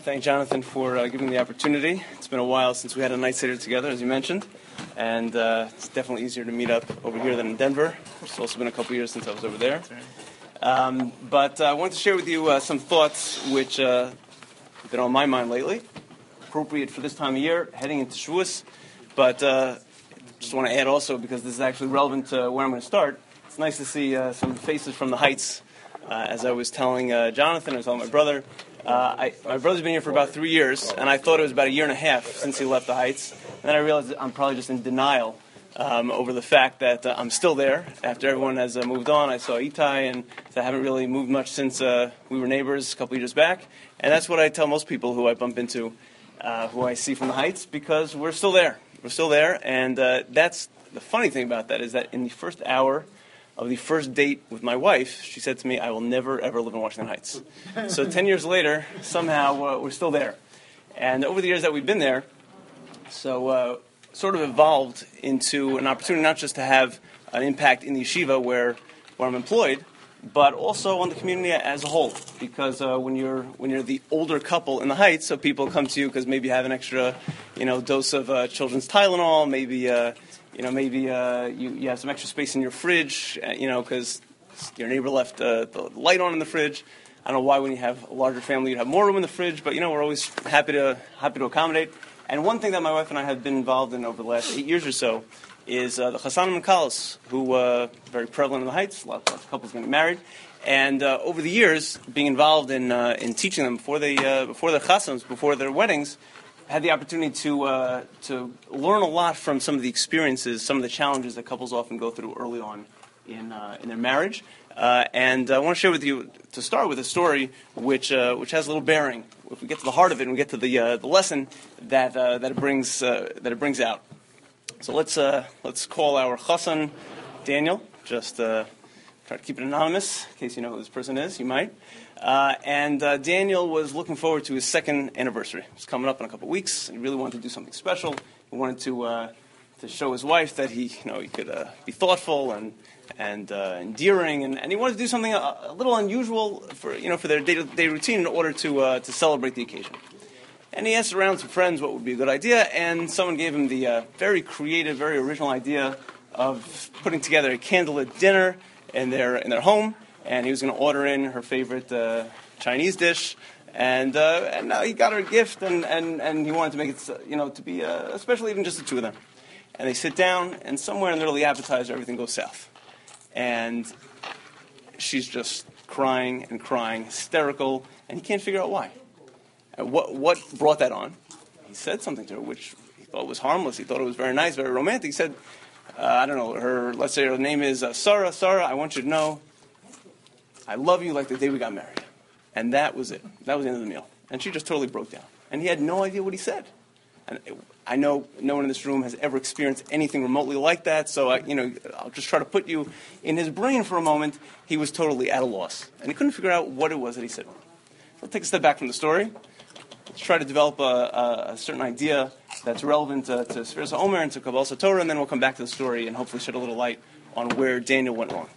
thank Jonathan for giving me the opportunity. It's been a while since we had a night sitter together, as you mentioned, and it's definitely easier to meet up over here than in Denver. It's also been a couple years since I was over there. But I wanted to share with you some thoughts which have been on my mind lately, appropriate for this time of year, heading into Shavuos. But just want to add also, because this is actually relevant to where I'm going to start, it's nice to see some faces from the Heights. As I was telling Jonathan, I was telling my brother, my brother's been here for about 3 years, and I thought it was about a year and a half since he left the Heights. And then I realized that I'm probably just in denial over the fact that I'm still there after everyone has moved on. I saw Itai, and I haven't really moved much since we were neighbors a couple years back. And that's what I tell most people who I bump into, who I see from the Heights, because we're still there. We're still there, and that's the funny thing about that, is that in the first hour of the first date with my wife, she said to me, I will never, ever live in Washington Heights. So 10 years later, somehow we're still there. And over the years that we've been there, so sort of evolved into an opportunity not just to have an impact in the yeshiva where I'm employed, but also on the community as a whole. Because when you're the older couple in the Heights, so people come to you because maybe you have an extra, dose of children's Tylenol, maybe you have some extra space in your fridge, because your neighbor left the light on in the fridge. I don't know why when you have a larger family you'd have more room in the fridge, but we're always happy to accommodate. And one thing that my wife and I have been involved in over the last 8 years or so is the Chasanim and Kalas, who are very prevalent in the Heights. Lots of couples getting married. And over the years, being involved in teaching them before their chasans, before their weddings, had the opportunity to learn a lot from some of the experiences, some of the challenges that couples often go through early on in their marriage. And I want to share with you, to start with, a story which has a little bearing. If we get to the heart of it and we get to the lesson that it brings out. So let's call our chassan Daniel. Just try to keep it anonymous in case you know who this person is. You might. And Daniel was looking forward to his second anniversary. It's coming up in a couple of weeks. And he really wanted to do something special. He wanted to show his wife that he could be thoughtful and endearing, and he wanted to do something a little unusual for their day-to-day routine in order to celebrate the occasion. And he asked around some friends what would be a good idea, and someone gave him the very creative, very original idea of putting together a candlelit dinner in their home. And he was going to order in her favorite Chinese dish, and he got her a gift, and he wanted to make it to be special, even just the two of them. And they sit down, and somewhere in the middle of the appetizer, everything goes south. And she's just crying and crying, hysterical, and he can't figure out why. And what brought that on? He said something to her which he thought was harmless. He thought it was very nice, very romantic. He said, let's say her name is Sarah. Sarah, I want you to know I love you like the day we got married. And that was it. That was the end of the meal. And she just totally broke down. And he had no idea what he said. And I know no one in this room has ever experienced anything remotely like that, so I'll just try to put you in his brain for a moment. He was totally at a loss. And he couldn't figure out what it was that he said. So let's take a step back from the story. Let's try to develop a certain idea that's relevant to Sfiras HaOmer and to Kabbalah Torah, and then we'll come back to the story and hopefully shed a little light on where Daniel went wrong.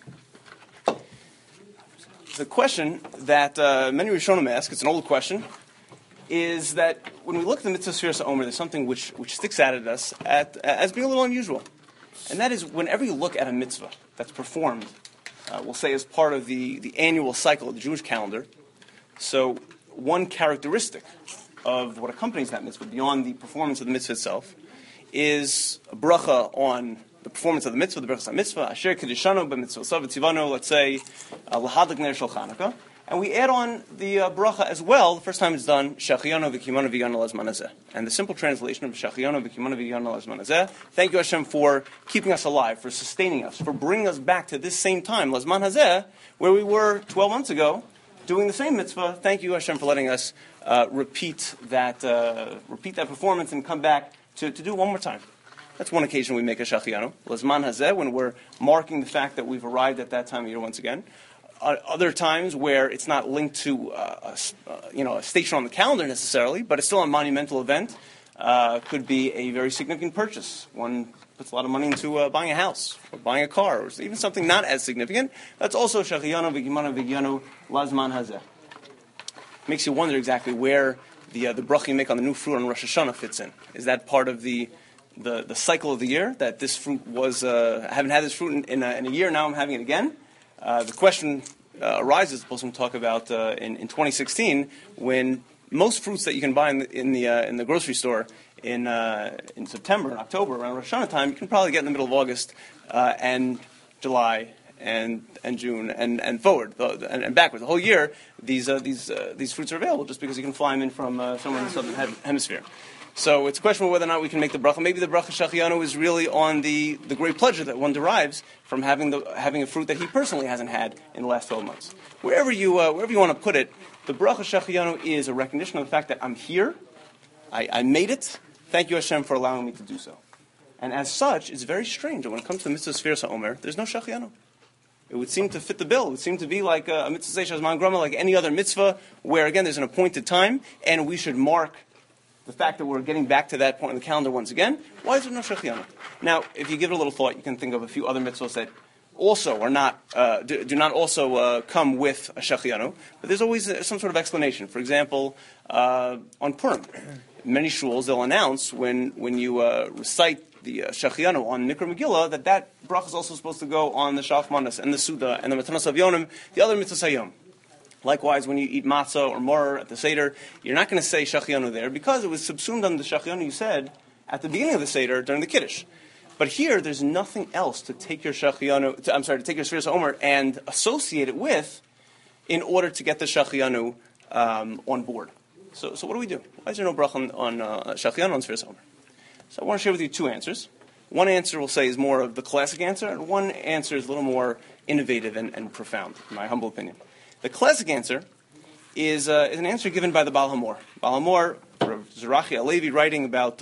The question that many Rishonim ask, it's an old question, is that when we look at the mitzvah Sfiras HaOmer, there's something which sticks out at us as being a little unusual. And that is, whenever you look at a mitzvah that's performed, we'll say as part of the annual cycle of the Jewish calendar, so one characteristic of what accompanies that mitzvah, beyond the performance of the mitzvah itself, is a bracha on the performance of the mitzvah, the brachas mitzvah, asher kedishanu b'mitzvah tzivanu, let's say, lahadlik ner shel Chanukah. And we add on the bracha as well. The first time it's done, Shachiyanu v'kimanu v'yanu lazman hazeh. And the simple translation of Shachiyanu v'kimanu v'yanu lazman hazeh, thank you Hashem for keeping us alive, for sustaining us, for bringing us back to this same time, lazman hazeh, where we were 12 months ago, doing the same mitzvah. Thank you Hashem for letting us repeat that performance and come back to do it one more time. That's one occasion we make a Shachiyanu, lazman hazeh, when we're marking the fact that we've arrived at that time of year once again. Other times where it's not linked to a station on the calendar necessarily, but it's still a monumental event, could be a very significant purchase. One puts a lot of money into buying a house or buying a car, or even something not as significant. That's also Shachiyanu v'gimanu v'gyanu lazman hazeh. Makes you wonder exactly where the bracha you make on the new fruit on Rosh Hashanah fits in. Is that part of the cycle of the year, that this fruit was, I haven't had this fruit in a year, now I'm having it again? The question arises, the Poskim talk about in 2016, when most fruits that you can buy in the grocery store in September and October, around Rosh Hashanah time, you can probably get in the middle of August and July and June and forward and backwards. The whole year, these fruits are available just because you can fly them in from somewhere in the southern hemisphere. So it's a question of whether or not we can make the bracha. Maybe the bracha Shechianu is really on the great pleasure that one derives from having a fruit that he personally hasn't had in the last 12 months. Wherever you want to put it, the bracha Shechianu is a recognition of the fact that I'm here, I made it. Thank you, Hashem, for allowing me to do so. And as such, it's very strange that when it comes to the mitzvah Sfiras HaOmer, there's no Shechianu. It would seem to fit the bill. It would seem to be like a mitzvah Shazman Grama, like any other mitzvah, where again there's an appointed time, and we should mark the fact that we're getting back to that point in the calendar once again. Why is there no Shechianu? Now, if you give it a little thought, you can think of a few other mitzvahs that also are not do not also come with a Shechianu, but there's always some sort of explanation. For example, on Purim, many shuls they'll announce when you recite the Shechianu on Mikra Megillah that bracha is also supposed to go on the Shachmanas and the Suda and the Matanas Avyonim, the other mitzvahs Hayom. Likewise, when you eat matzah or mor at the Seder, you're not going to say Shechianu there because it was subsumed under the Shechianu you said at the beginning of the Seder during the Kiddush. But here, there's nothing else to take your Shechianu, to take your Sfiras HaOmer and associate it with in order to get the Shechianu on board. So what do we do? Why is there no bracha on Shechianu on Sfiras HaOmer? So I want to share with you two answers. One answer we'll say is more of the classic answer, and one answer is a little more innovative and profound, in my humble opinion. The classic answer is an answer given by the Baal HaMor. Baal HaMor, Zerachi Alevi, writing about,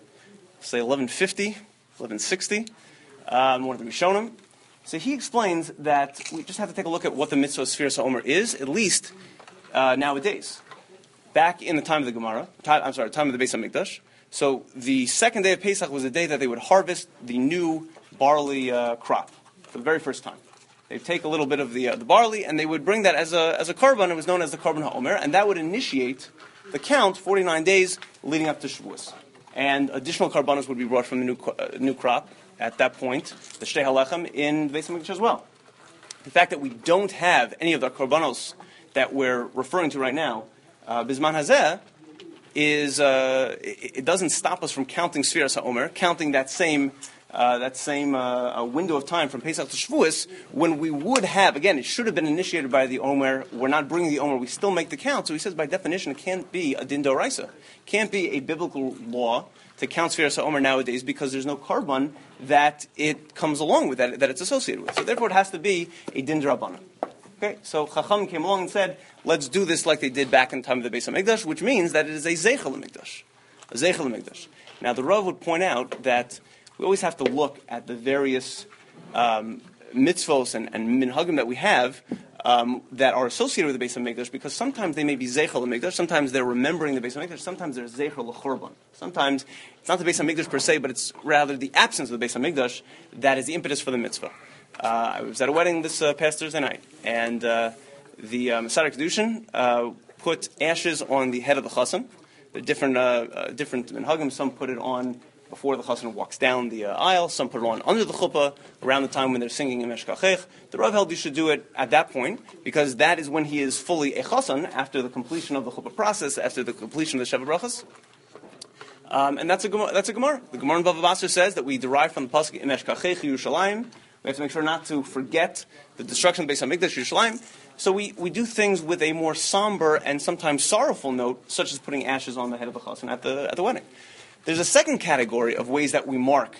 say, 1150, 1160, one of the Rishonim. So he explains that we just have to take a look at what the mitzvah of Sfiras HaOmer is, at least nowadays. Back in the time of the Gemara, time of the Beis HaMikdash, so the second day of Pesach was the day that they would harvest the new barley crop for the very first time. They'd take a little bit of the barley and they would bring that as a korban. It was known as the korban ha'omer, and that would initiate the count 49 days leading up to Shavuos. And additional korbanos would be brought from the new crop at that point, the Shtei HaLechem in the Beis HaMikdash as well. The fact that we don't have any of the korbanos that we're referring to right now, Bizman Hazeh, is it doesn't stop us from counting Sfiras HaOmer, counting that same window of time from Pesach to Shavuos, when we would have, again, it should have been initiated by the Omer. We're not bringing the Omer. We still make the count. So he says, by definition, it can't be a din d'oraisa. Can't be a biblical law to count Sfiras HaOmer nowadays because there's no korban that it comes along with, that it's associated with. So therefore, it has to be a din d'Rabbanan. Okay, so Chacham came along and said, let's do this like they did back in the time of the Beis HaMikdash, which means that it is a Zeichel HaMikdash. A Zeichel HaMikdash. Now, the Rav would point out that we always have to look at the various mitzvos and minhagim that we have that are associated with the Beis HaMikdash, because sometimes they may be Zeichel HaMikdash, sometimes they're remembering the Beis HaMikdash, sometimes they're Zeichel L'Chorban. Sometimes it's not the Beis HaMikdash per se, but it's rather the absence of the Beis HaMikdash that is the impetus for the mitzvah. I was at a wedding this past Thursday night, and the Masada Kedushin put ashes on the head of the chassan. The different minhagim. Some put it on before the chassan walks down the aisle. Some put it on under the chuppah around the time when they're singing in Meshkachech. The Rav held you should do it at that point, because that is when he is fully a chassan after the completion of the chuppah process, after the completion of the Sheva Brachas. And that's a Gemara. The Gemara in Bava Basra says that we derive from the pasuk in Meshkachech Yerushalayim. We have to make sure not to forget the destruction of Beis HaMikdash Yerushalayim. So we do things with a more somber and sometimes sorrowful note, such as putting ashes on the head of the chassan at the wedding. There's a second category of ways that we mark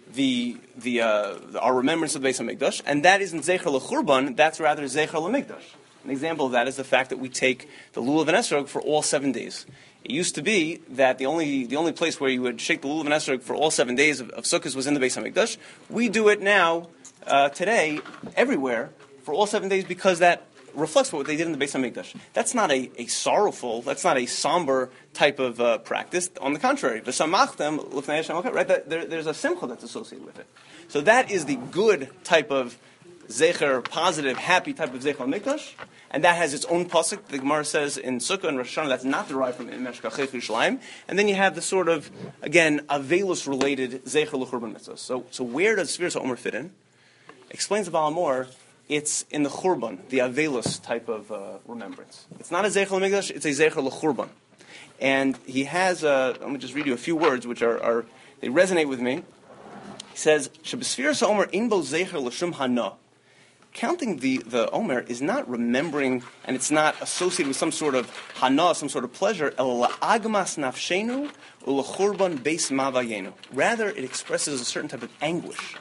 our remembrance of the Beis HaMikdash, and that isn't Zecher L'Churban, that's rather Zecher L'Mikdash. An example of that is the fact that we take the Lulav and Esrog for all 7 days. It used to be that the only place where you would shake the Lulav and Esrog for all 7 days of Sukkot was in the Beis HaMikdash. We do it now, today, everywhere, for all 7 days, because that reflects what they did in the Beis HaMikdash. That's not a sorrowful, that's not a somber type of practice. On the contrary, v'samachtem l'fnei Hashem, right? There's a simcha that's associated with it. So that is the good type of zecher, positive, happy type of Zeichel Mikdash, and that has its own pasuk. The Gemara says in Sukkah and Rosh Hashanah that's not derived from Meshkachech Yerushalayim. And then you have the sort of, again, Avelus related Zeichel L'Churban Mitzvah. So where does Sfiras HaOmer fit in? Explains the Baal HaMor, it's in the Churban, the Avelus type of remembrance. It's not a Zeichel Mikdash, it's a Zeichel L'Churban. And he has, let me just read you a few words which are they resonate with me. He says, Shebesfiras HaOmer in bo Zeichel L'Shum Hana. Counting the Omer is not remembering, and it's not associated with some sort of hana, some sort of pleasure. Agmas nafshenu ulachurban beis mavayenu. Rather, it expresses a certain type of anguish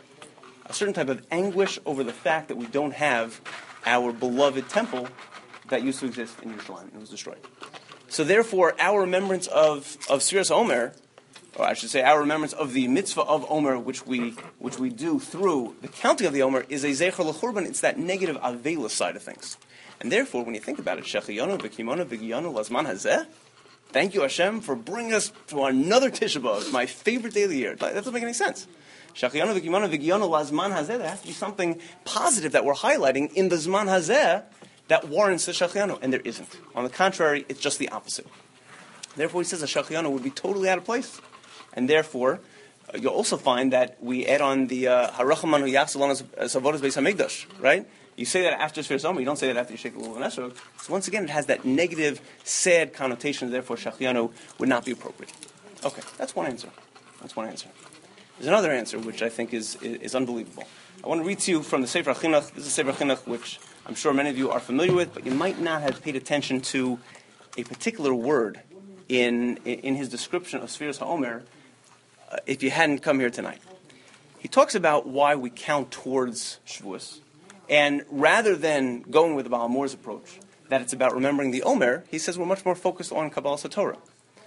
over the fact that we don't have our beloved temple that used to exist in Yerushalayim and was destroyed. So, therefore, our remembrance of Sfiras Omer, or I should say, our remembrance of the mitzvah of Omer, which we do through the counting of the Omer, is a Zecher L'Churban. It's that negative Avelis side of things. And therefore, when you think about it, Shechiyonu v'kimonu v'giyonu lazman hazeh, thank you Hashem for bringing us to another Tisha B'Av, my favorite day of the year. That doesn't make any sense. Shechiyonu v'kimonu v'giyonu lazman hazeh, there has to be something positive that we're highlighting in the Zman hazeh that warrants the Shechiyonu, and there isn't. On the contrary, it's just the opposite. Therefore, he says a Shechiyonu would be totally out of place. And therefore, you'll also find that we add on the Harachamanu Yachzalon Savodas Beis Hamikdash, right? You say that after Sfiras Omer, you don't say that after you shake the Lulav Nesrog. So once again, it has that negative, sad connotation, therefore Shechiyanu would not be appropriate. Okay, that's one answer. There's another answer, which I think is unbelievable. I want to read to you from the Sefer HaChinuch. This is Sefer HaChinuch, which I'm sure many of you are familiar with, but you might not have paid attention to a particular word in his description of Sfiras HaOmer, if you hadn't come here tonight. He talks about why we count towards Shavuos. And rather than going with the Baal HaMor's approach, that it's about remembering the Omer, he says we're much more focused on Kabbalas HaTorah.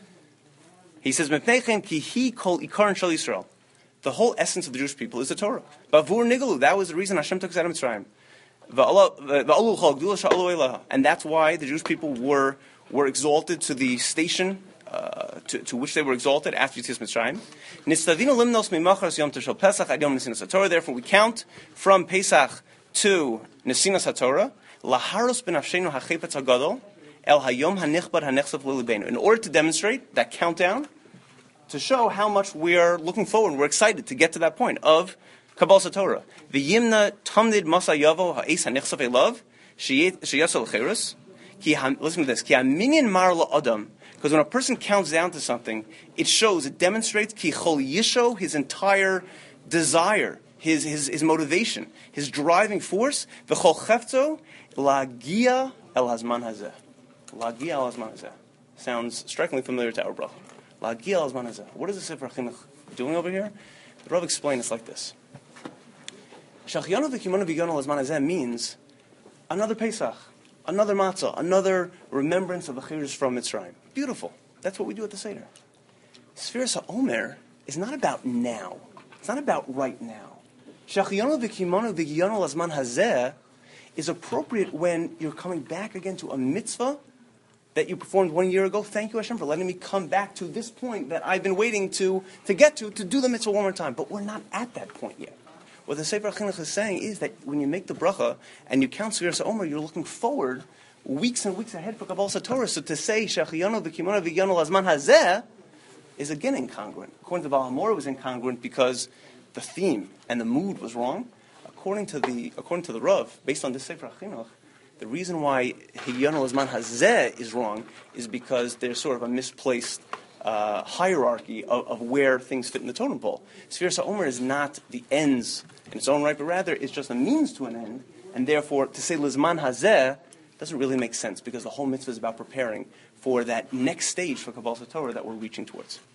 He says, Mepnechem ki hi kol ikaron shel Yisrael. The whole essence of the Jewish people is the Torah. Bavur nigalu, that was the reason Hashem took us out of Mitzrayim. And that's why the Jewish people were exalted to the station to which they were exalted after Yetzias Mitzrayim. Therefore, we count from Pesach to Nesinas HaTorah, laharos b'nafshenu hachepetz hagadol el hayom hanichbad hanechsaf lilibeinu. In order to demonstrate that countdown, to show how much we are looking forward, we're excited to get to that point of Kabbalas HaTorah. V'yimna tamnid masa yavo ha'es hanechsaf elav sheyasel cherus. Listen to this. Ki haminyan mar la'adam. Because when a person counts down to something, it demonstrates ki chol yisho, his entire desire, his motivation, his driving force, v'chol chefto lagia el hazman hazeh. Lagia el hazman hazeh. Sounds strikingly familiar to our bracha. Lagia el hazman hazeh. What is the Sefer HaChinuch doing over here? The Rav explained it's like this. Shachiyanu v'kimonu v'yonu el hazman hazeh means another Pesach, another matzah, another remembrance of the chirus from Mitzrayim. Beautiful. That's what we do at the Seder. Sfiras HaOmer is not about now. It's not about right now. Shachiyonu v'kimonu v'giyonu lazman hazeh is appropriate when you're coming back again to a mitzvah that you performed 1 year ago. Thank you, Hashem, for letting me come back to this point that I've been waiting to get to do the mitzvah one more time. But we're not at that point yet. What the Sefer HaChinuch is saying is that when you make the bracha and you count Sfiras HaOmer, you're looking forward weeks and weeks ahead for Kabbalas HaTorah. So to say Shachiyanu v'kimonu v'giyonu lazman hazeh is again incongruent. According to Baal HaMor, it was incongruent because the theme and the mood was wrong. According to the Rav, based on this Sefer HaChinuch, the reason why Higiyanu lazman hazeh is wrong is because there's sort of a misplaced hierarchy of where things fit in the totem pole. Sfiras HaOmer is not the ends in its own right, but rather it's just a means to an end, and therefore to say lazman hazeh doesn't really make sense because the whole mitzvah is about preparing for that next stage for Kabbalas HaTorah that we're reaching towards. So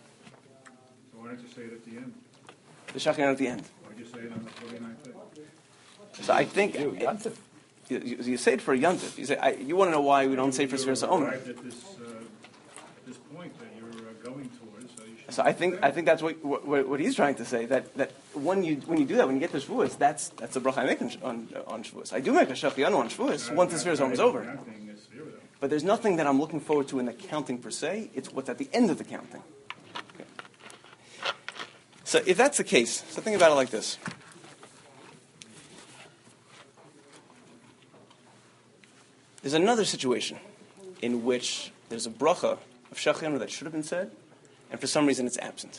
why don't you say it at the end? The Shachiyanu at the end. Why don't you say it on the 49th day? So I think you say it for Yontif. You want to know why we don't say it for Sfiras HaOmer. Arrived at this point that you're going towards. So I think that's what he's trying to say, that when you do that, when you get to Shavuos, that's the bracha I make on Shavuos. I do make a Shachiyanu on Shavuos once the Sfiras HaOmer is over. But there's nothing that I'm looking forward to in the counting per se. It's what's at the end of the counting. Okay. So if that's the case, so think about it like this. There's another situation in which there's a bracha of Shehecheyanu that should have been said, and for some reason it's absent.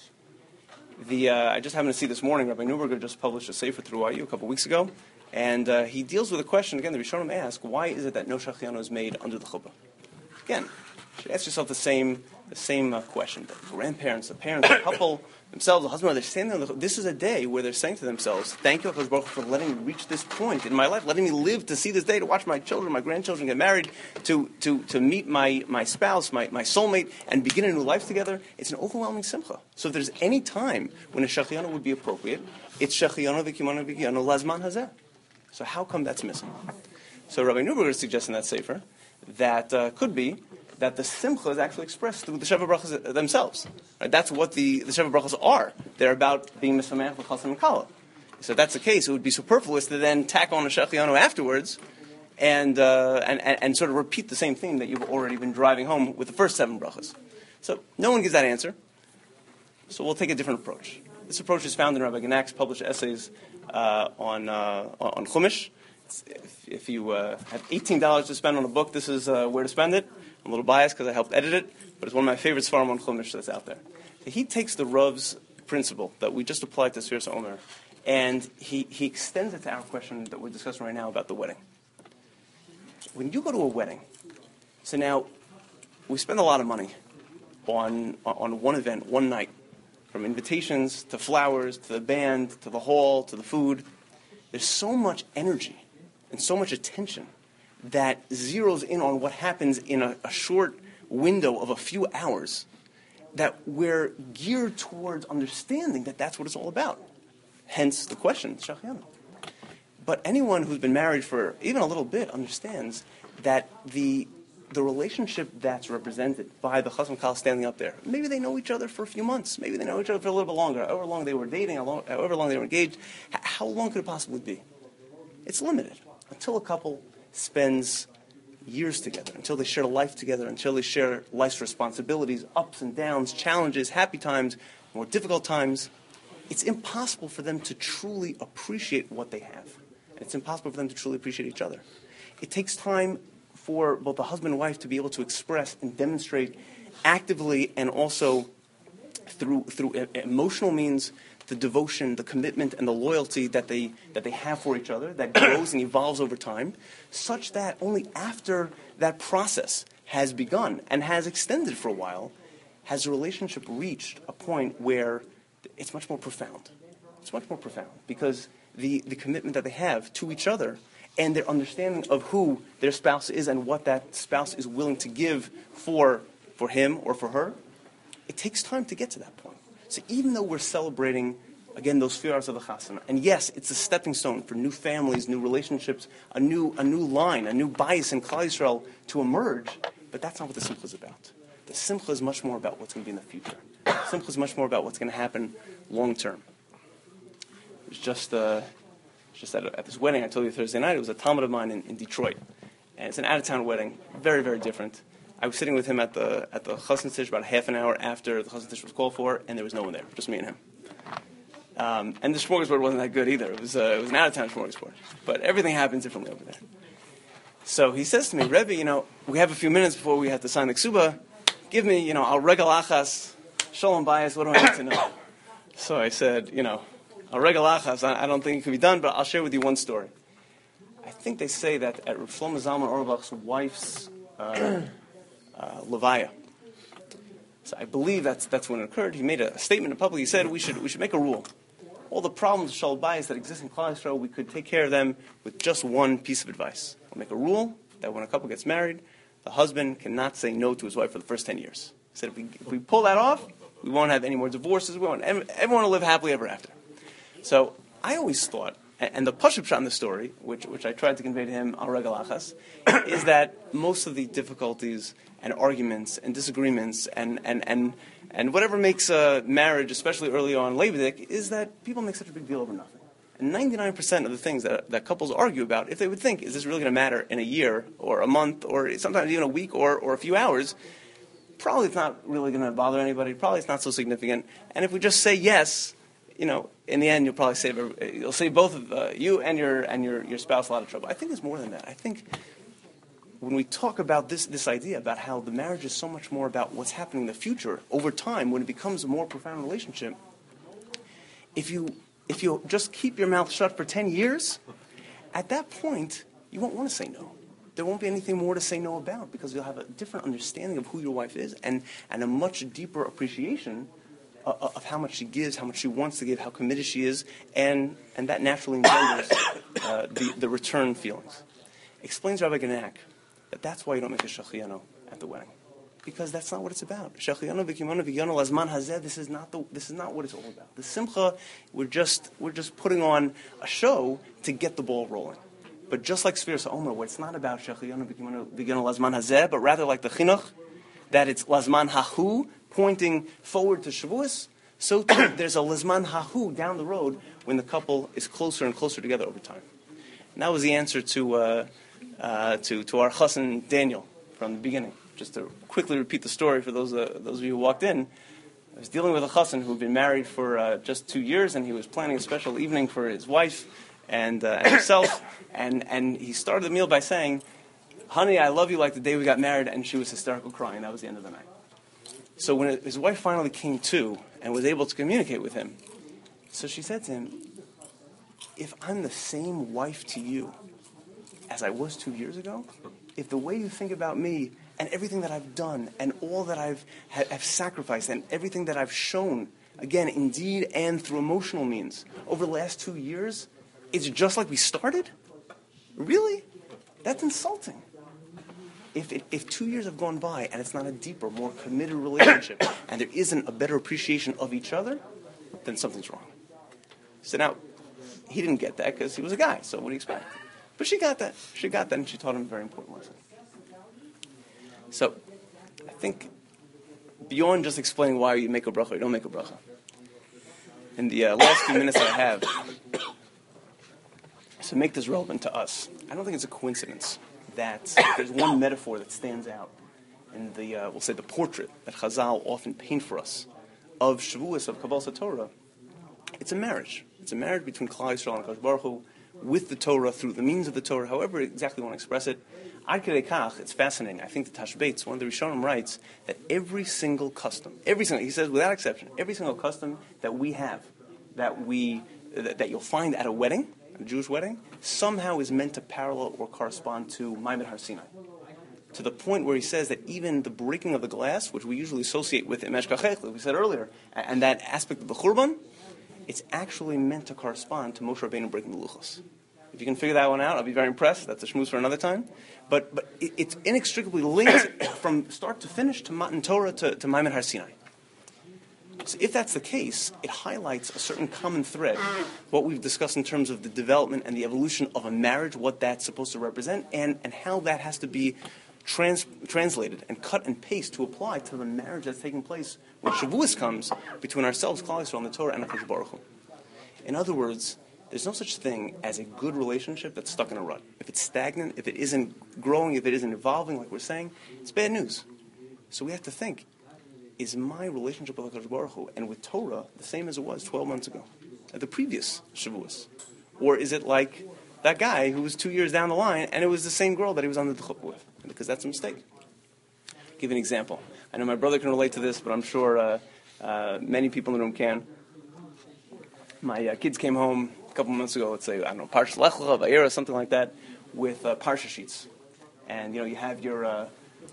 I just happened to see this morning, Rabbi Neuberger just published a sefer through YU a couple weeks ago, and he deals with a question, again, the Rishonim ask, why is it that no Shehecheyanu is made under the chuppah? Again, you should ask yourself the same question. The grandparents, the parents, the couple, themselves, the husband, they're standing on this is a day where they're saying to themselves, thank you, HaKadosh Baruch Hu, for letting me reach this point in my life, letting me live to see this day, to watch my children, my grandchildren get married, to meet my spouse, my soulmate, and begin a new life together. It's an overwhelming simcha. So if there's any time when a Shehecheyanu would be appropriate, it's Shehecheyanu v'kimanu v'kiyanu lazman hazeh. So how come that's missing? So Rabbi Neuberger suggests in that sefer that could be that the simcha is actually expressed through the Sheva Brachas themselves. Right? That's what the Sheva Brachas are. They're about being misameach v'chasam and kala. So if that's the case, it would be superfluous to then tack on a Shehecheyanu afterwards and sort of repeat the same thing that you've already been driving home with the first 7 brachas. So no one gives that answer. So we'll take a different approach. This approach is found in Rabbi Ganak's published essays on Chumash. If you have $18 to spend on a book, this is where to spend it. I'm a little biased because I helped edit it, but it's one of my favorite svarim on Chumash that's out there. So he takes the Rav's principle that we just applied to Sfiras Omer, and he extends it to our question that we're discussing right now about the wedding. When you go to a wedding, so now we spend a lot of money on one event, one night, from invitations to flowers to the band to the hall to the food. There's so much energy and so much attention that zeroes in on what happens in a short window of a few hours, that we're geared towards understanding that that's what it's all about. Hence the question, Shehecheyanu. But anyone who's been married for even a little bit understands that the relationship that's represented by the chasam kal standing up there, maybe they know each other for a few months, maybe they know each other for a little bit longer, however long they were dating, however long they were engaged, how long could it possibly be? It's limited. Until a couple spends years together, until they share life together, until they share life's responsibilities, ups and downs, challenges, happy times, more difficult times, it's impossible for them to truly appreciate what they have. And it's impossible for them to truly appreciate each other. It takes time for both the husband and wife to be able to express and demonstrate actively and also through emotional means the devotion, the commitment, and the loyalty that they have for each other, that grows and evolves over time, such that only after that process has begun and has extended for a while, has the relationship reached a point where it's much more profound. It's much more profound because the commitment that they have to each other and their understanding of who their spouse is and what that spouse is willing to give for him or for her, it takes time to get to that point. So even though we're celebrating, again, those few hours of the chasana, and yes, it's a stepping stone for new families, new relationships, a new line, a new bias in Klal Yisrael to emerge, but that's not what the simcha is about. The simcha is much more about what's going to be in the future. The simcha is much more about what's going to happen long term. It was just at this wedding I told you Thursday night. It was a talmid of mine in Detroit, and it's an out-of-town wedding, very, very different. I was sitting with him at the chassan tish about half an hour after the chassan tish was called for, and there was no one there, just me and him. And the smorgasbord wasn't that good either. It was an out-of-town smorgasbord, but everything happens differently over there. So he says to me, Rebbe, we have a few minutes before we have to sign the ksuba. Give me, al regal achas, shalom bayis. What do I need to know? So I said, al regal achas. I don't think it can be done, but I'll share with you one story. I think they say that at Rav Shlomo Zalman Auerbach's wife's levaya. So I believe that's when it occurred. He made a statement in public. He said we should make a rule. All the problems of shalom bayis that exist in Klal Yisrael, we could take care of them with just one piece of advice. We'll make a rule that when a couple gets married, the husband cannot say no to his wife for the first 10 years. He said if we pull that off, we won't have any more divorces. Everyone will live happily ever after. So I always thought, and the pashut shot in the story, which I tried to convey to him al regal achas, is that most of the difficulties and arguments and disagreements and whatever makes a marriage, especially early on, leibedik, is that people make such a big deal over nothing. And 99% of the things that couples argue about, if they would think, is this really going to matter in a year or a month or sometimes even a week or a few hours, probably it's not really going to bother anybody. Probably it's not so significant. And if we just say yes, in the end, you'll probably save both of you and your spouse a lot of trouble. I think it's more than that. I think when we talk about this idea about how the marriage is so much more about what's happening in the future, over time, when it becomes a more profound relationship, if you just keep your mouth shut for 10 years, at that point, you won't want to say no. There won't be anything more to say no about, because you'll have a different understanding of who your wife is and a much deeper appreciation of how much she gives, how much she wants to give, how committed she is, and that naturally engenders the return feelings. Explains Rabbi Genack that that's why you don't make a shachiyano at the wedding, because that's not what it's about. Shachiyano v'kimono v'yano lazman hazeh. This is not what it's all about. The simcha, we're just putting on a show to get the ball rolling. But just like Sfiras HaOmer, where it's not about shachiyano v'kimono v'yano lazman hazeh, but rather like the chinuch, that it's lazman hahu, pointing forward to Shavuos, so too, there's a lazman hahu down the road when the couple is closer and closer together over time. And that was the answer to our chassan Daniel from the beginning. Just to quickly repeat the story for those of you who walked in, I was dealing with a chassan who had been married for just 2 years, and he was planning a special evening for his wife and himself, and he started the meal by saying, "Honey, I love you like the day we got married," and she was hysterical crying. That was the end of the night. So when his wife finally came to and was able to communicate with him, so she said to him, "If I'm the same wife to you as I was 2 years ago, if the way you think about me and everything that I've done and all that I've sacrificed and everything that I've shown, again, in deed and through emotional means, over the last 2 years, it's just like we started? Really? That's insulting. If 2 years have gone by and it's not a deeper, more committed relationship, and there isn't a better appreciation of each other, then something's wrong." So now, he didn't get that because he was a guy, so what do you expect? But she got that. She got that, and she taught him a very important lesson. So, I think, beyond just explaining why you make a bracha or you don't make a bracha, in the last few minutes that I have, to make this relevant to us, I don't think it's a coincidence that there's one metaphor that stands out in the, we'll say, the portrait that Chazal often paint for us of Shavuos, of Kabbalas Torah. It's a marriage. It's a marriage between Klal Yisrael and Kadosh Baruch Hu, with the Torah, through the means of the Torah, however exactly you want to express it. Ad Kedei Kach, it's fascinating. I think the Tashbetz, one of the Rishonim, writes that every single custom, he says without exception, every single custom that we have, that you'll find at a wedding, a Jewish wedding, somehow is meant to parallel or correspond to Ma'amad Har Sinai. To the point where he says that even the breaking of the glass, which we usually associate with Emesh Kachech, like we said earlier, and that aspect of the Churban, it's actually meant to correspond to Moshe Rabbeinu breaking the Luchos. If you can figure that one out, I'll be very impressed. That's a shmooze for another time. But it's inextricably linked from start to finish to Matan Torah to Ma'amad Har Sinai. So if that's the case, it highlights a certain common thread, what we've discussed in terms of the development and the evolution of a marriage, what that's supposed to represent, and how that has to be translated and cut and paste to apply to the marriage that's taking place when Shavuos comes between ourselves, Klal Yisrael, and the Torah, and HaKadosh Baruch Hu. In other words, there's no such thing as a good relationship that's stuck in a rut. If it's stagnant, if it isn't growing, if it isn't evolving, like we're saying, it's bad news. So we have to think, is my relationship with HaKadosh Baruch Hu and with Torah the same as it was 12 months ago, at the previous Shavuos? Or is it like that guy who was 2 years down the line and it was the same girl that he was on the chuppah with? Because that's a mistake. I'll give you an example. I know my brother can relate to this, but I'm sure many people in the room can. My kids came home a couple months ago, let's say, I don't know, Parshas Lech Lecha, Vayera, something like that, with Parsha sheets. And, you have your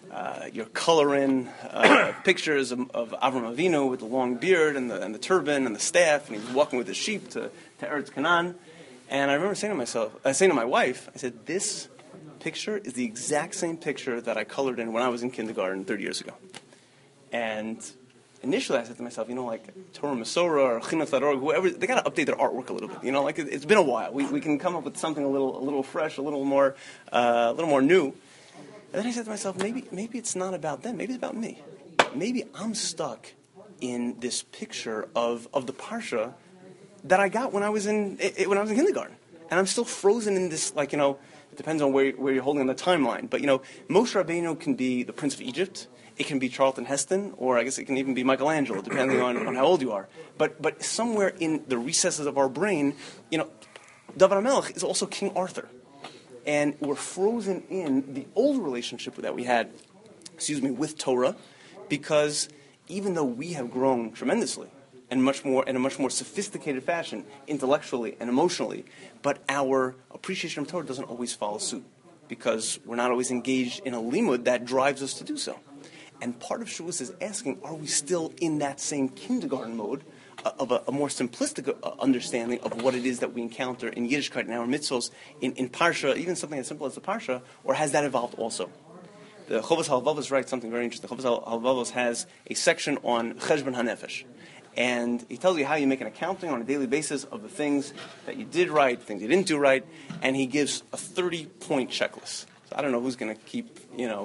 color-in pictures of Avram Avinu with the long beard and the turban and the staff, and he was walking with his sheep to Eretz Canaan. And I remember saying to my wife, I said, this picture is the exact same picture that I colored in when I was in kindergarten 30 years ago. And initially I said to myself, like Torah Masorah or Chinuch.org, whoever, they got to update their artwork a little bit. Like it's been a while. We can come up with something a little fresh, a little more new. And then I said to myself, maybe it's not about them. Maybe it's about me. Maybe I'm stuck in this picture of the Parsha that I got when I was in kindergarten, and I'm still frozen in this. It depends on where you're holding on the timeline. But Moshe Rabbeinu can be the Prince of Egypt. It can be Charlton Heston, or I guess it can even be Michelangelo, depending on how old you are. But somewhere in the recesses of our brain, David HaMelech is also King Arthur. and we're frozen in the old relationship that we had, with Torah, because even though we have grown tremendously and much more in a much more sophisticated fashion, intellectually and emotionally, but our appreciation of Torah doesn't always follow suit, because we're not always engaged in a limud that drives us to do so. And part of Shavuos is asking, are we still in that same kindergarten mode of a more simplistic understanding of what it is that we encounter in Yiddishkeit and our mitzvos, in Parsha, even something as simple as the Parsha, or has that evolved also? The Chovos HaLevavos writes something very interesting. The Chovos HaLevavos has a section on Cheshbon HaNefesh. And he tells you how you make an accounting on a daily basis of the things that you did right, things you didn't do right, and he gives a 30-point checklist. So I don't know who's going to keep,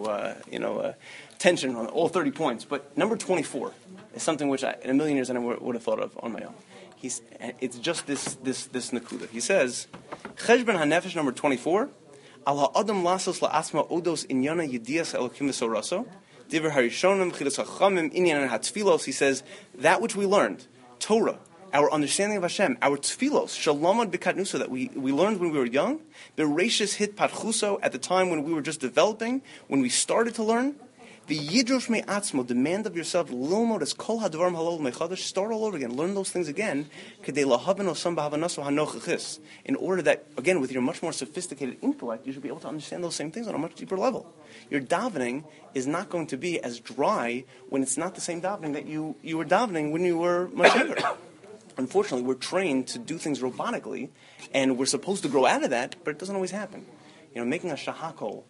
attention on all 30 points, but number 24 is something which in a million years I never would have thought of on my own. It's just this nekuda. He says, Cheshbon HaNefesh number 24, Al ha'adam lasos la'asma odos inyana yedias elokim v'soraso, diver harishonim chidas hachamim inyan hatfilos. He says, that which we learned, Torah, our understanding of Hashem, our tfilos, shalamad b'katnuso, that we learned when we were young, bereshis hit patchuso, at the time when we were just developing, when we started to learn, the yidrosh me'atzmo, demand of yourself, lilmod as kol hadvarim halol mechadash, start all over again, learn those things again, kedei lahaven osam b'havanaso hanochachis, in order that, again, with your much more sophisticated intellect, you should be able to understand those same things on a much deeper level. Your davening is not going to be as dry when it's not the same davening that you were davening when you were much younger. Unfortunately, we're trained to do things robotically, and we're supposed to grow out of that, but it doesn't always happen. Making a shahakol,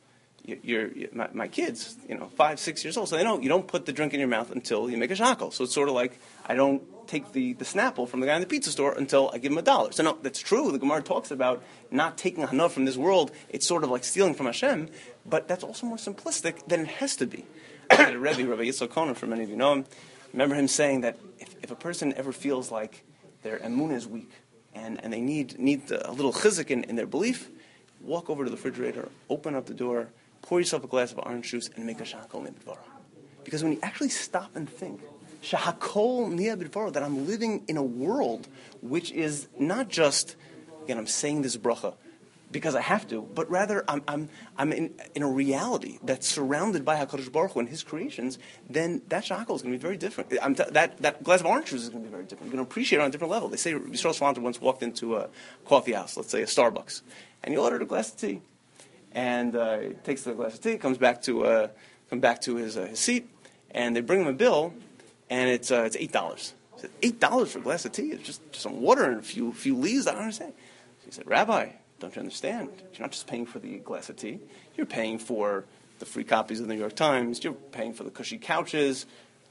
my kids, 5, 6 years old, so they know you don't put the drink in your mouth until you make a shahakol. So it's sort of like I don't take the Snapple from the guy in the pizza store until I give him $1. So no, that's true. The Gemara talks about not taking hana from this world. It's sort of like stealing from Hashem, but that's also more simplistic than it has to be. I had a Rabbi Yitzchak Cohen, for many of you know him. Remember him saying that if a person ever feels like their emunah is weak and they need a little chizuk in their belief, walk over to the refrigerator, open up the door, pour yourself a glass of orange juice, and make a shahakol niyeh b'dvaro. Because when you actually stop and think, shahakol niyeh b'dvaro, that I'm living in a world which is not just, again, I'm saying this bracha because I have to, but rather I'm in a reality that's surrounded by HaKadosh Baruch Hu and His creations, then that shahakol is going to be very different. That glass of orange juice is going to be very different. You're going to appreciate it on a different level. They say Yisrael Salanter once walked into a coffee house, let's say a Starbucks, and he ordered a glass of tea. And he takes the glass of tea, comes back to his seat, and they bring him a bill, and it's $8. He said, $8 for a glass of tea? It's just some water and a few leaves? I don't understand. So he said, Rabbi, don't you understand? You're not just paying for the glass of tea. You're paying for the free copies of the New York Times. You're paying for the cushy couches,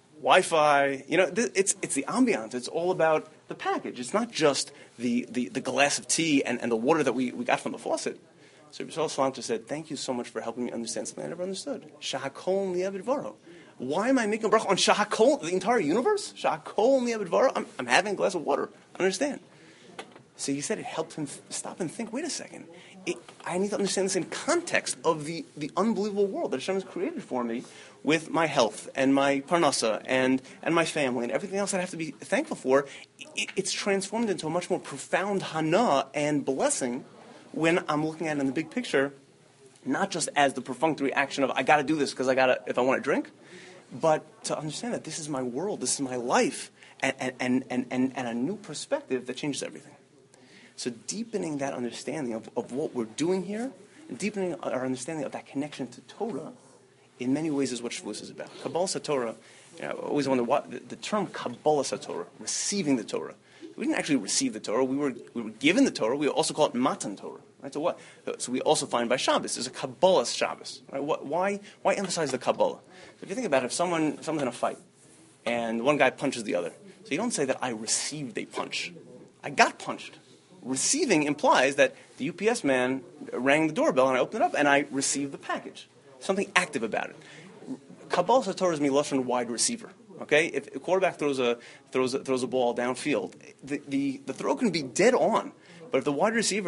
Wi-Fi. It's the ambiance. It's all about the package. It's not just the glass of tea and the water that we got from the faucet. So Yisrael Salanter said, thank you so much for helping me understand something I never understood. Shahakol niyeh b'dvaro. Why am I making a bracha on Shahakol, the entire universe? Shahakol niyeh b'dvaro? I'm having a glass of water. I understand. So he said it helped him stop and think, wait a second. I need to understand this in context of the unbelievable world that Hashem has created for me with my health and my parnasa and my family and everything else that I have to be thankful for. It's transformed into a much more profound hana and blessing when I'm looking at it in the big picture, not just as the perfunctory action of I got to do this because if I want to drink, but to understand that this is my world, this is my life, and a new perspective that changes everything. So deepening that understanding of what we're doing here, and deepening our understanding of that connection to Torah, in many ways is what Shavuos is about. Kabbalah Satorah, I always wonder what the term Kabbalah Satorah, receiving the Torah. We didn't actually receive the Torah. We were given the Torah. We also call it Matan Torah. Right? So we also find by Shabbos there's a Kabbalah Shabbos. Right? Why emphasize the Kabbalah? So if you think about it, if someone's in a fight and one guy punches the other, so you don't say that I received a punch. I got punched. Receiving implies that the UPS man rang the doorbell and I opened it up and I received the package. Something active about it. Kabbalah Satorah is milashon wide receiver. Okay, if a quarterback throws a ball downfield, the throw can be dead on, but if the wide receiver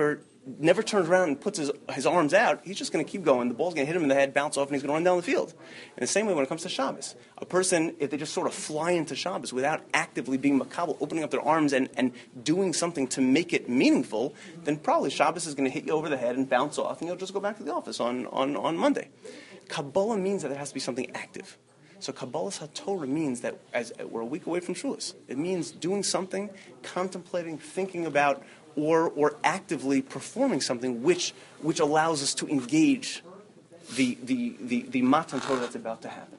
never turns around and puts his arms out, he's just going to keep going. The ball's going to hit him in the head, bounce off, and he's going to run down the field. In the same way when it comes to Shabbos. A person, if they just sort of fly into Shabbos without actively being makabel, opening up their arms and doing something to make it meaningful, then probably Shabbos is going to hit you over the head and bounce off, and you'll just go back to the office on Monday. Kabbalah means that there has to be something active. So Kabbalah HaTorah means that as we're a week away from Shulas. It means doing something, contemplating, thinking about, or actively performing something which allows us to engage the Matan Torah that's about to happen.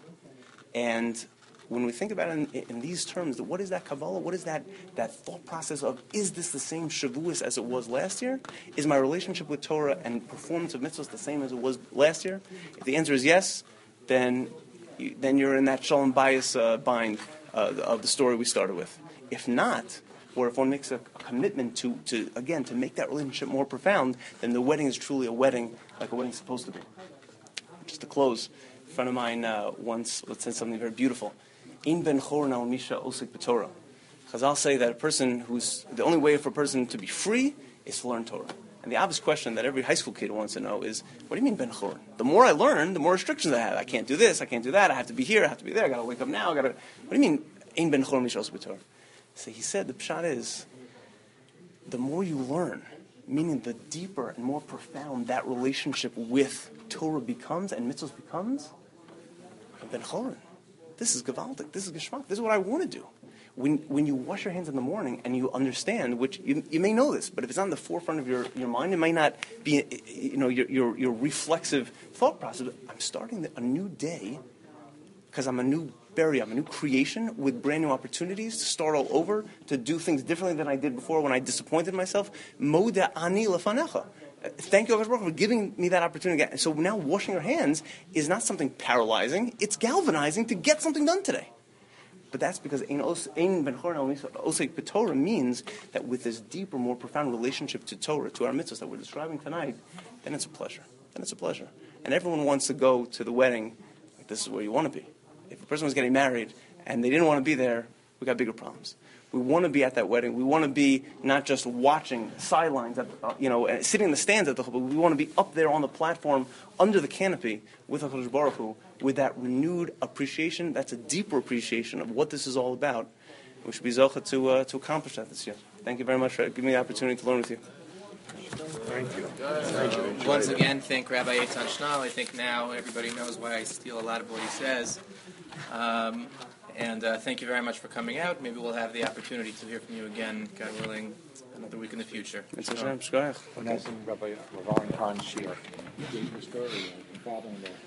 And when we think about it in these terms, what is that Kabbalah? What is that thought process of, is this the same Shavuos as it was last year? Is my relationship with Torah and performance of mitzvahs the same as it was last year? If the answer is yes, then you're in that Shalom Bias bind of the story we started with. If not, or if one makes a commitment to make that relationship more profound, then the wedding is truly a wedding, like a wedding's supposed to be. Just to close, a friend of mine once said something very beautiful. In ben choron al misha osik b'Torah. Chazal say that the only way for a person to be free is to learn Torah. And the obvious question that every high school kid wants to know is, what do you mean ben choron? The more I learn, the more restrictions I have. I can't do this, I can't do that, I have to be here, I have to be there, I got to wake up now, what do you mean, in ben choron misha osik b'Torah? So he said, the pshat is, the more you learn, meaning the deeper and more profound that relationship with Torah becomes and mitzvahs becomes, ben choron. This is gavaldik, this is geschmack, this is what I want to do. When you wash your hands in the morning and you understand, which you may know this, but if it's on the forefront of your mind, it might not be your reflexive thought process. I'm starting a new day because I'm a new berry, I'm a new creation with brand new opportunities to start all over, to do things differently than I did before when I disappointed myself. Moda ani lefanecha. Thank you, Baruch, for giving me that opportunity. And so now washing your hands is not something paralyzing, it's galvanizing to get something done today. But that's because Ein Ben Choron Al Osek B'Torah means that with this deeper, more profound relationship to Torah, to our mitzvahs that we're describing tonight, then it's a pleasure. And everyone wants to go to the wedding, like this is where you want to be. If a person was getting married and they didn't want to be there, we got bigger problems. We want to be at that wedding. We want to be not just watching sidelines, sitting in the stands at the chuppah. We want to be up there on the platform, under the canopy, with HaKadosh Baruch Hu, with that renewed appreciation. That's a deeper appreciation of what this is all about. We should be zocheh to accomplish that this year. Thank you very much for giving me the opportunity to learn with you. Thank you. Thank you. Once again, thank Rabbi Eitan Schnall. I think now everybody knows why I steal a lot of what he says. And thank you very much for coming out. Maybe we'll have the opportunity to hear from you again, God willing, another week in the future. When I sing Rabbi Eitan Shir, he gave the story of the father-in-law.